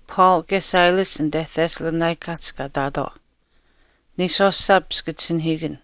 Paul ge Silas and de Thessalonikas gadado. Nisos subskitsin higen.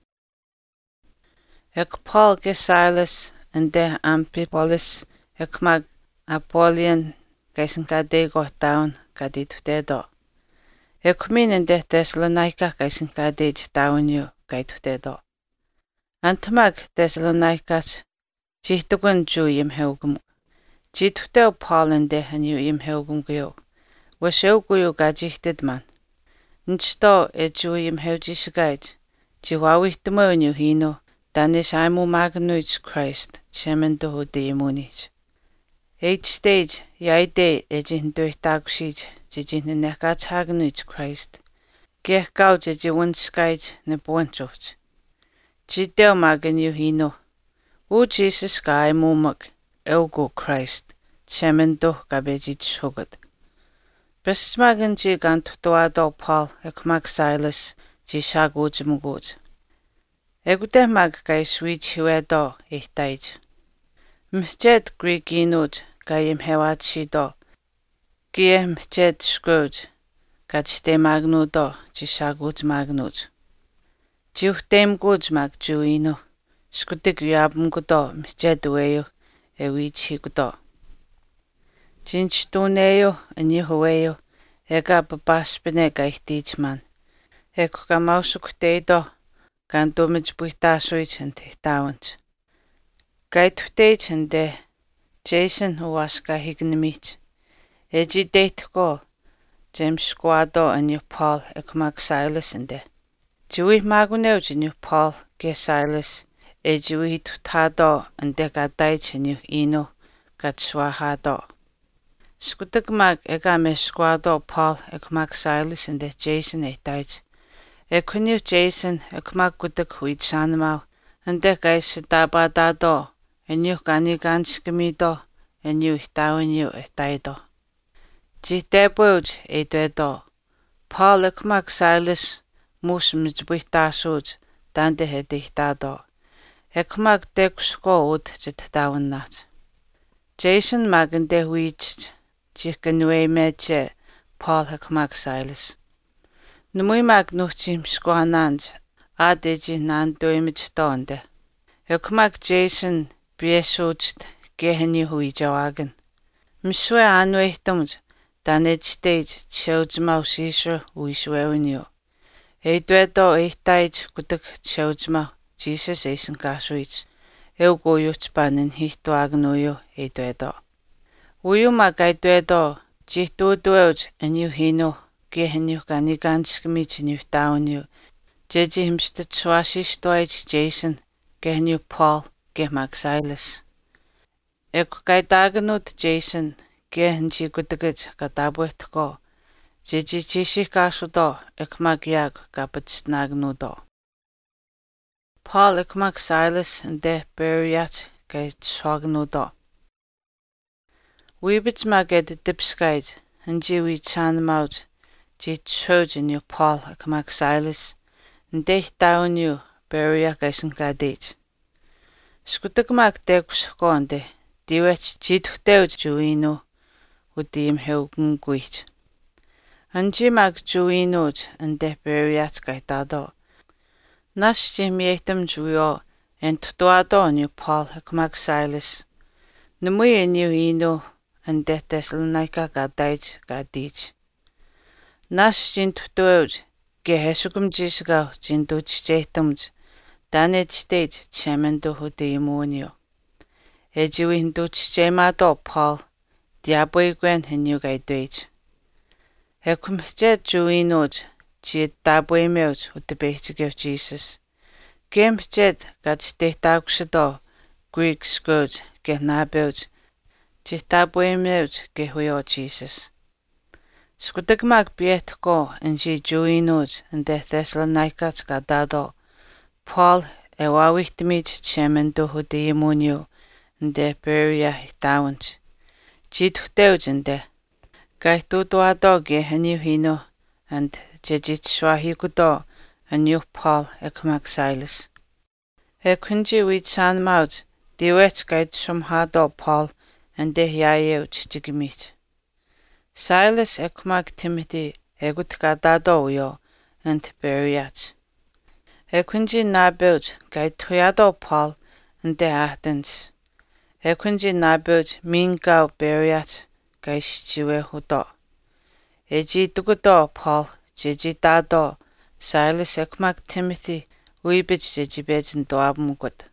Ek Paul ge Silas and de Amphipolis ek mag Apollyon geisen gade go down gadit dedo. Ek min and de Thessalonica geisen gade down you gait dedo. Antmag Thessalonikas jihtugun ju yim heugum. Jituteo Paul and de han you yim heugum gyo. Washoguyu gajihted man. Nsto juim heujisgait. Jiwawihtumonyu hino. Danis aimu magnuich Christ. Chemendo demonich. Each stage yaide ejinduitagshij. Jijinekach hagnuich Christ. Gehgau jiwunskait ne bonchoch. Jideo magnu hino. U Jesus sky mumak. Elgo Christ. Chemendo gabejich hogad. Besmagen ji gant toado Paul ek mag Silas ji shaguj muguj. Egute mag kai switch huedo ihtaij. Mjet Greek inuj gaim hewat shido. Gie mjet shkuj gachte magnudo ji shaguj magnuj. Jiuhtem guj mag juino. Skutik yabum gudo mjet ueyo ewich higudo. Jinchtuneyo anihueyo ega babaspene gaitich man. Eko gamausuk dedo gandomij buitasuich and tawant. Gaitutech and de Jason huaska hignimich. Eji date go James Squado and you Paul ekmag Silas and de. Jui maguneuj and you Paul ge Silas. Ejui tutado and de gadaich and you ino gatswahado. Skutik mag ega me squado Paul ek mag Silas and de Jason eitaij. Ekunu Jason ek mag gudik huid sanmau and de gais dabadado en you gani ganskimido en you itawin you etaido. Jiteboj ededo. Paul ek mag Silas mus mitbuitasuj dande hedihtado. Ek mag deksko ud jitdawin nat. Jason magen de huid Jikanwe meche Paul ek mag Silas. Numui mag nuchim squananj adeji nando image donde. Ek mag Jason biesujt geheni hui jawagen. Miswe anwechtumj danej stage chojma sisha uisweunyo. Eidwedo eitaij gudik chojma Jesus eisen gaswich. Eugo yutspanin hito agnuyo eidwedo. Uyu magaiduedo, jihtuduoj en you hino, gehen you gani ganskimich en you down you. Jeji himstet swashistoij Jason, gehen you Paul, geh mag Silas. Eko gaidaganut Jason, gehen ji gudigaj gadabuetko. Jeji chishi gasudo, ek mag yag gabetsnagnudo. Paul ek mag Silas en de beriat gait swagnudo. Weebits maged dipskaid, and jiwi chanmout, jit trojan you Paul ek mag Silas, and dech down you, beria gaisen gadit. Skutik mag degus gonde, diwech jit deud juino, udim heugun guit. And jimag juinoj, and de beriat gaitado. Nas jimietum juio, and tuado you Paul ek mag Silas. Numui en you ino, and de Thessalonica gadaij gadij. Nas jintutuoj, gehesugum jisgau jinduj jetumj, danej stage chemendo hudemonio. Ejiwi hinduj jemado Paul, diaboi gwen henyu gaidwej. Hekum jet juinoj, jit daboi meoj hudebechtigev Jesus. Gem jet gadstetauksado, Greek scourge, gehnabeuj, Jitabuemeuj gehuyo Jesus. Skutik mag bietko en ji juinoj en de Thessalonikas gadado. Paul ewawichtimij chemendo hudemonio en de beria hitawens. Jituteuj en de. Gaitutuado geheniu hino and jejit swahikudo en you Paul ek mag Silas. Ekunji wit sanmauj diwech gait sumhado Paul and de yaeuch jigimit. Silas ekmak Timothy egut gadado uyo ant beriach. Ekunji nabeuj gai tuyado Paul ante ahtens. Ekunji nabeuj min gau beriach gai stiwe hudo. Eji dugudo Paul jeji dado Silas ekmak Timothy uibij jeji bejin doabmugut.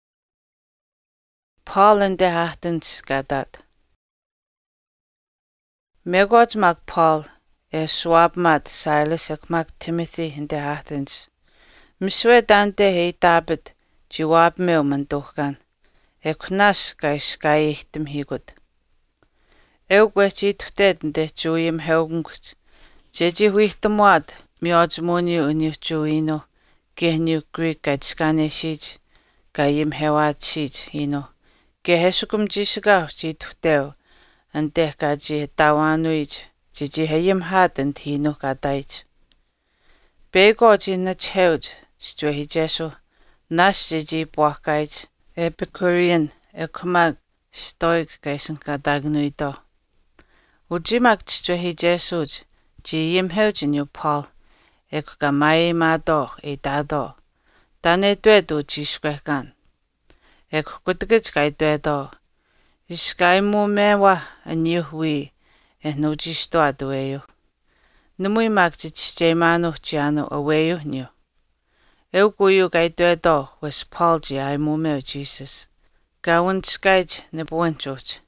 Paul ante ahtens gadat. Megoj mag Paul swab mat Silas ekmak Timothy ante ahtens. Miswe dante hei David jiwab meu manduhgan. Ekunas gai skai ihtim higut. Eugwechi tuted nde juim heugungut. Jeji huihtamuad miojmuni uniuchuino. Gehniu Greek gai skane shij. Gai im hewad shij hino. Gehesukum jishgau ji tuteu. Ante gaji tawanuij. Jeji heim haden hino gadaij. Bego ji na cheuj. Stwehi Jesu. Nas jeji buakaij. Epicurean ekmag stoic gaisen gadagnuido. Ujimag stwehi Jesuj. Ji yim heujin Paul. Ek gamai mado e dado. Dane dwedu jishkwekan. Ek gudgij gai dwedo. Iskai mu mewa anyuhui. No jisto adueyo. Numui mag jimanu jianu aweyo niyo. Euguyu gai dwedo was Paul ji ai mumeo Jesus. Gawan skaij ne buenchoj.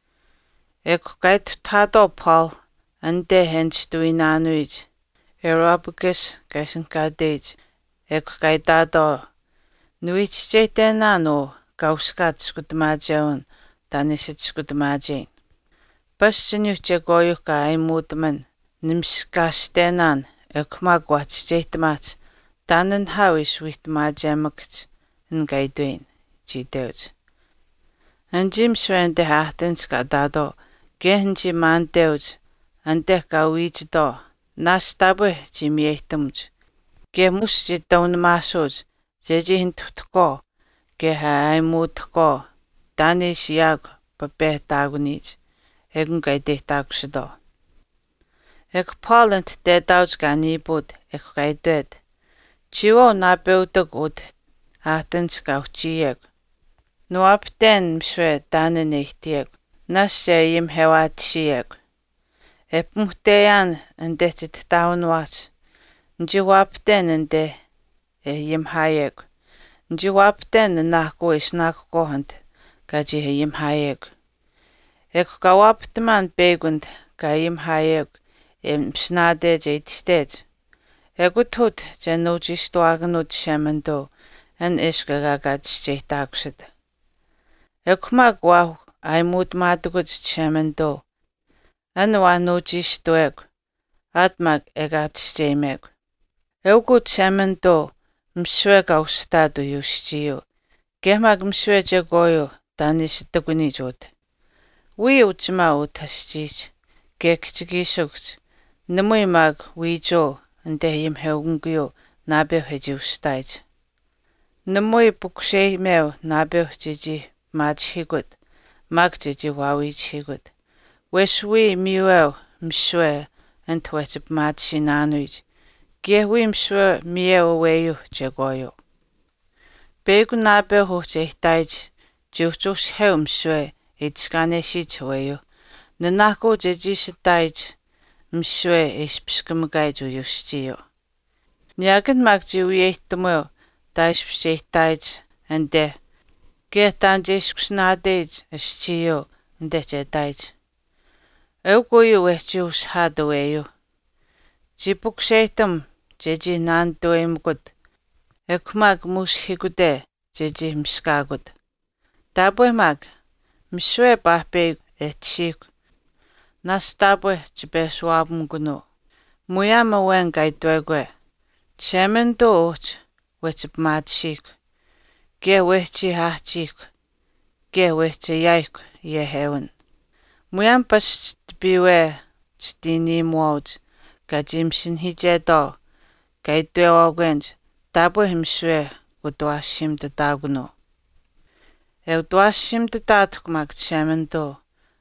Ek gai tado Paul ande hench duinanuij. Aerobagus gaisen gadej. Ek gai dado. Nuich jtenano gauskat skudmajaun danisit skudmajain. Basjinu jagoyu gai mutman nimskastenan ek magwach jtmach. Danen hawis with ma jamakt en gaiduin, ji deuj. En jim swen de hahtens gadado, gehen ji man deuj, en de gawij do, nas tabu ji miechtumj. Ge mus ji down masoj, je ji hin tutko, ge ha ai mutko, danish yag, pape tagunij, egun gaide tagsdo. Ek polent de dauj ganibud, ek gaidued. Chiwo na beutag ud ahtens gauchieg. No apten mswe danen echtieg. Nas yim hewat chieg. Epmuhtean en dechit taunwach. Njiwapten en de yim hayeg. Njiwapten en nako is nakohand gaji yim hayeg. Ek gawaptman begund ga yim hayeg. Snade jeit Egutut genujis doagnut shemendo en iskagagat jetaxid. Ekmag wow I mut madgut shemendo. En wanujis doeg. Atmag egat stemeg. Eugut shemendo msweg austadu yustio. Gemag msweg jagoyo danis tagunijot. We uchma utasjij. Gekchigishugt. Nemui mag we jo. Ante yim heungyo nabeo hejiu staj. Nemoi bukshe meo nabeo jeji maj higut, mag jeji wawi higut. Weshwi miweo mshwe entwechip maj shinanuij. Gehui mshwe mieo weyo jegoyo. Begu nabeo ho jehtaj, juchus heu mshwe itskane shichweyo. Nenako jeji shitaj. Mshwe ishpshkumgai jo yustiyo. Nyagan magji uyehtumuyo da ishpshehtaj ande. Getan jishkusnadej ishtiyo ande jedaj. Euguyu wehji ushadoweyo. Jibukshetum jeji nandoemgud. Ekmag mushhigude jeji mshkagud. Dabuemag mshwe bahbeg etshik. Nas tabwe jibe swabmguno. Muyama wen gai dwegwe. Chemendo och wechip madshik. Ge wechi hachik. Ge wechi yaik ye heaven. Muyam pas biwe chtini mwoj. Gajimshin hijedo. Gai dwegwenj. Tabwe himshwe udwashim de daguno. Udwashim de datuk mag chemendo.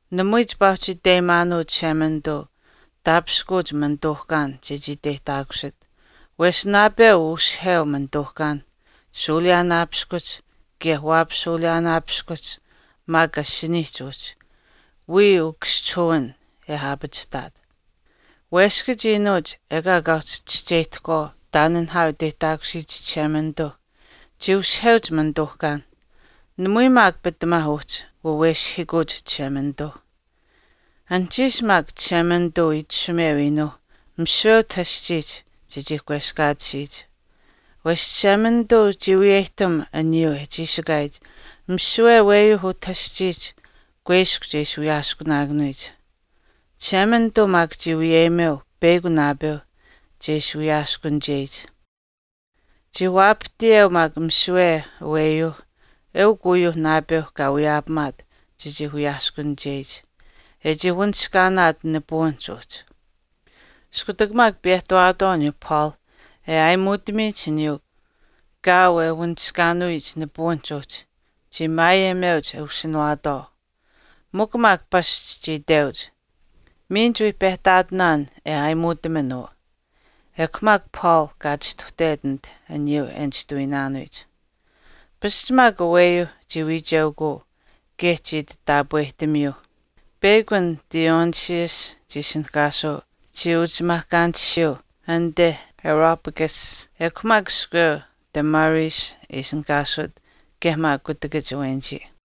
Namuj bauchi de manu chamendo, tapskuj mandohkan, jiji de tagshit. Wes nabe us heo mandohkan, Sulian apskuj, gehwab Sulian apskuj, maga shinichuj. We ukschuen, habitstad. Weskijinoj, ega gauch chjetko, danen hau de tagshit chamendo. Jius heuj mandohkan. Numuy mag bitmahuch, wesh higuj chamendo. Anchis mag chamendo itchumewino, msho tashchich, jiji kweskachich. Wes chamendo jiwiechtum anyo hechisagaij, mshwe weyu hu tashchich, kweshk jeshu yashkunagnuj. Chamendo mag jiwiemeo, begunabeo, jeshu yashkunjej. Jiwaptieo mag mshwe weyu, guyu nabeo gawiyabmat, jiji huyashkunjej. Jihunchkanat nebuonchot. Skutagmag biehtoadonyo Paul, ai mutmich nyo, gawe hunchkanuich nebuonchot, maye meuch ushinwado. Mukmag pash deuj. Minjui behtadnan ai mutmeno. Kmag Paul gachtuhdedend anyo enchtuinanuich. Pishmag aweyo jiwijogo, gechid dabuehtemyo. Begun Dionysius jishinkaso, jiujmahkantsio, ande Aeropagus, ekmag skur, Damaris isinkasot, gehmag gutagajawenji.